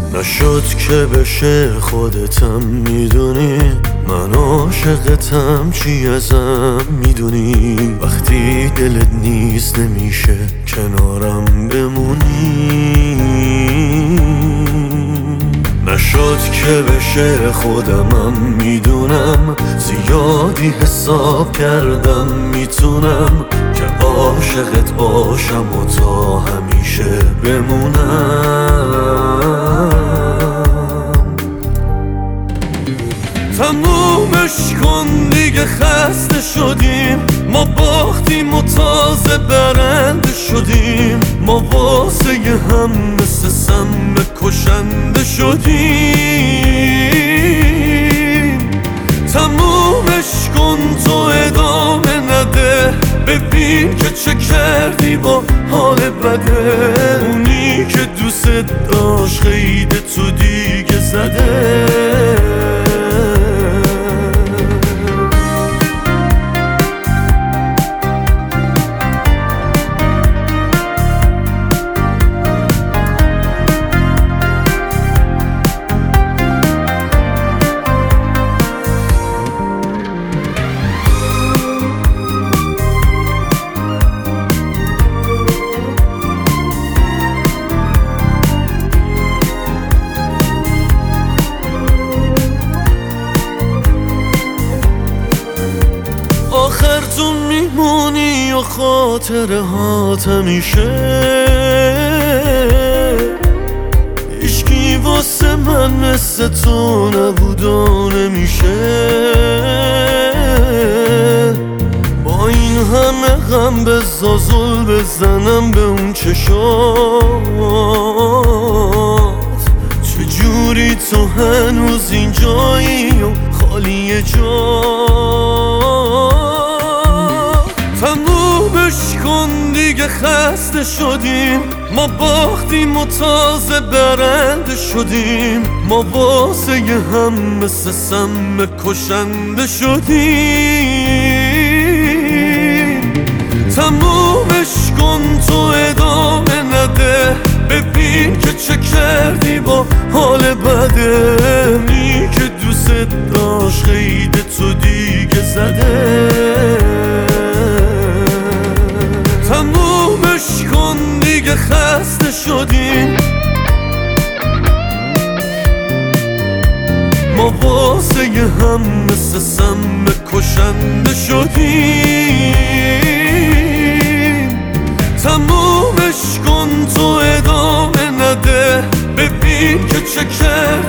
نشد که بشه خودتم میدونی، من عاشقتم چی ازم میدونی. وقتی دلت نیست نمیشه کنارم بمونی. نشد که بشه خودمم میدونم، زیادی حساب کردم میتونم که عاشقت باشم و تا همیشه بمونم. تمومش کن دیگه، خسته شدیم، ما باختیم و تازه برنده شدیم. ما واسه هم مثل سم کشنده شدیم. تمومش کن تو ادامه نده، ببین که چه کردی با حال بده. اونی که دوست داشت خیده تو دیگه زده. آخر تو میمونی و خاطره هات همیشه. هیچکی واسه من مثل تو نبود و نمیشه. با این همه غم بزا زل بزنم به اون چشات. چجوری تو هنوز اینجایی و خالی جا. تمومش کن دیگه، خسته شدیم، ما باختیم و تازه برنده شدیم. ما واسه هم مثل سم کشنده شدیم. تمومش کن تو ادامه نده، ببین که چه کردی با حال بده. اونی که دوست داشت خیده تو دیگه زده. تمومش کن دیگه، خسته شدیم، ما واسه هم مثل سم کشنده شدیم. تمومش کن تو ادامه نده، ببین که چه کرد